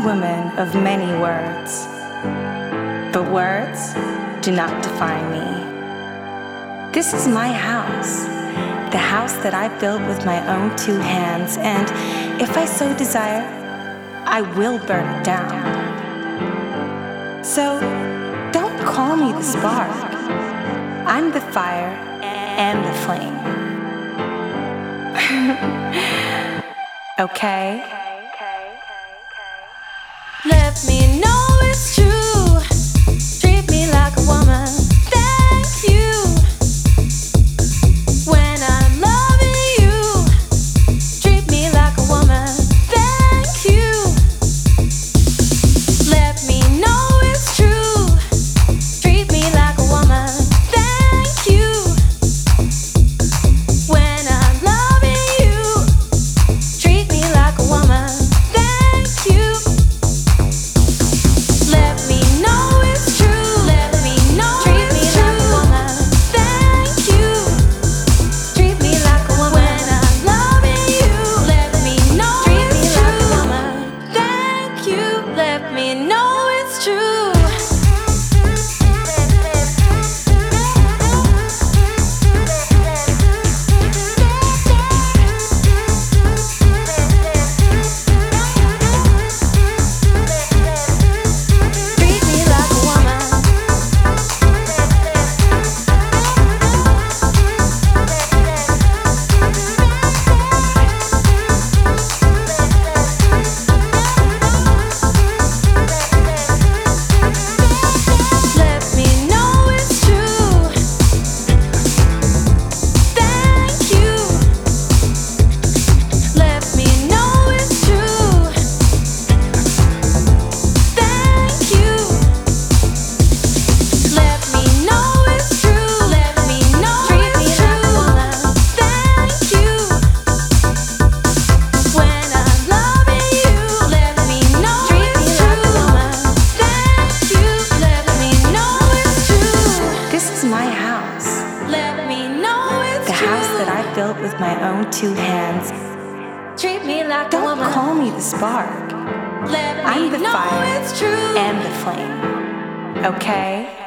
woman of many words, but words do not define me. This is my house, the house that I built with my own two hands, and if I so desire, I will burn it down. So don't call me the spark. I'm the fire and the flame. Okay? Let me know it's true. Treat me like a woman. Thank you. When I'm loving you, treat me like a woman. Thank you. Let me know it's true. Treat me like a woman. Thank you. When I'm loving you, treat me like a woman. Thank you. Let me know it's true. Let me know treat me like a woman. Thank you. Treat me like a woman. When I'm loving you, let me know treat me like a woman. Thank you. Let me know it's true. Treat me like a woman. Let me know it's true. Thank you. Let me know it's true. Thank you. Let me know it's true. Let me know treat me like a woman. Thank you. When I'm loving you, let me know treat me like a woman. Thank you. Let me know it's true. This is my house, Let me know it's the true. house that I built with my own two hands. Treat me like a Don't woman. call me the spark. Let me I'm the know fire it's true. and the flame. Okay?